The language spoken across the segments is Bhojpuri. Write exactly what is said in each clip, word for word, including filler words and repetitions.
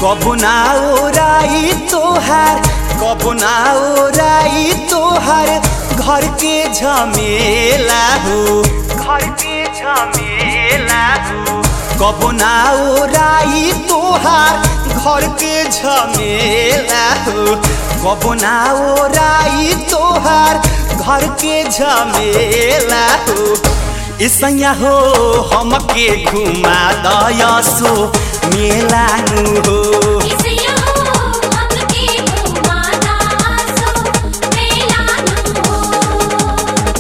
कबो ना ओराई तोहार कबो ना ओराई तोहार घर के झमेला हो घर के झमेला हो कबो ना ओराई तोहार घर के झमेला हो कबो ना ओराई तोहार घर के झमेला हो इसैया हो हमके घुमा दयसो मेला नु हो इसैया हो हमके घुमा दयसो मेला नु हो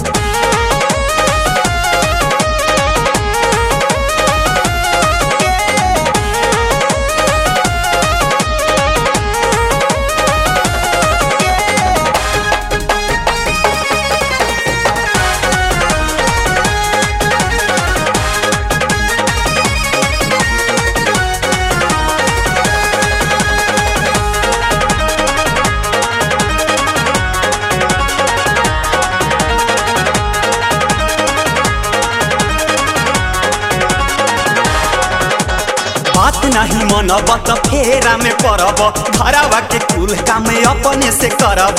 बात नहीं मनब त फेरा में पड़ब घरवा के कुल काम अपने से करब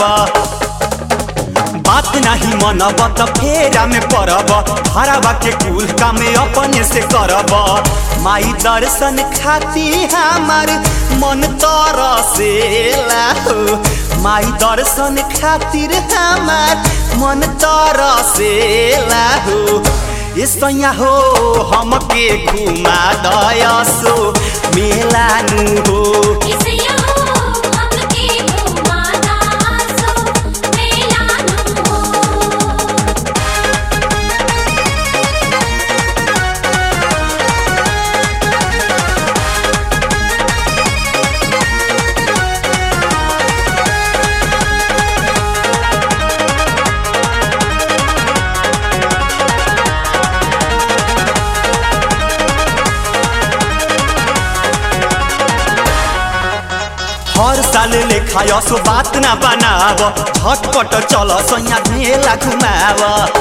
बात नहीं मनब त फेरा में पड़ब घरवा के कुल काम अपने से करब माई दर्शन खाती हमार मन तरसेला हो माई दर्शन खातिर हमार मन तरसेला हो इसैया हो हमके घुमा दयसो मेला नु हो इसैया हो हमके घुमा दयसो मेला नु हो हर साल लेखा यसो बात ना बनाव झटपट चल सैया मेला घुमाव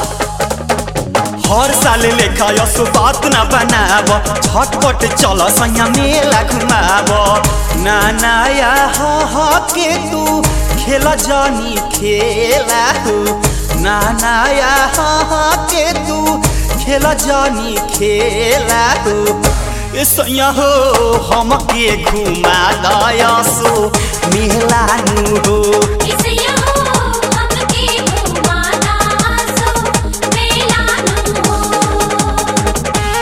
हर साल लेखा यसो बात ना बनाव झटपट चल सैया मेला घुमाव ना नया ह के तू खेल जानी खेला हो ना नया ह के तू खेल जानी खेला हो इसैया हो हमके घुमा दयसो मेला नु हो इसैया हो हमके घुमा दयसो मेला नु हो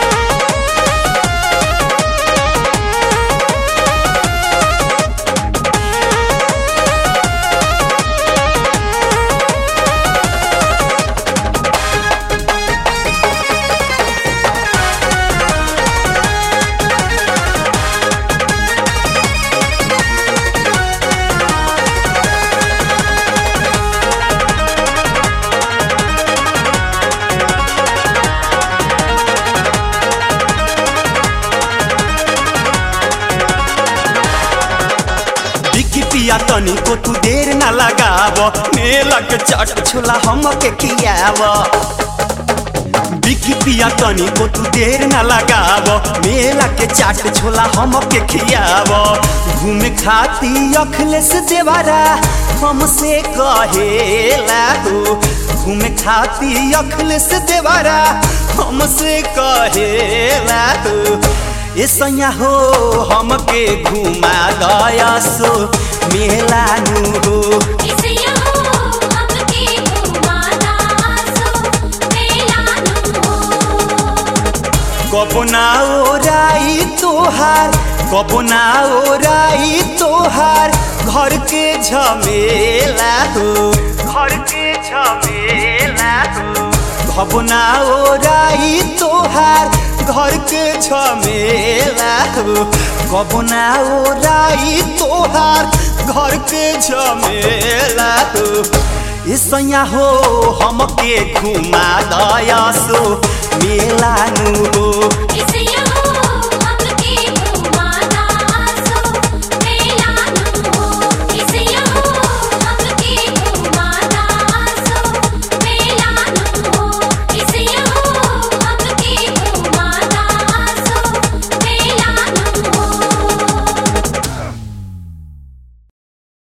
पिया तनी को तू देर ना लगाव मेला के चाट छोला हमके खियाव बिकी पिया तनी को तू देर ना लगाव मेला के चाट छोला हमके खियाव घूमे खाती अखिलेश देवारा हमसे कहेला हो घूमे खाती अखिलेश देवारा हमसे कहेला हो इसैया हो हमके घुमा दयसो मेला नु हो इसैया हो हमके घुमा दयसो मेला नु हो कबो ना ओराई तोहार कबो ना ओराई तोहार घर के झमेला हो घर के झमेला हो कबो ना ओराई तोहार घर के झमेला हो कबो ना ओराई तोहार घर के झमेला हो इसैया हो हमके घुमा दयसो मेला नु हो इसैया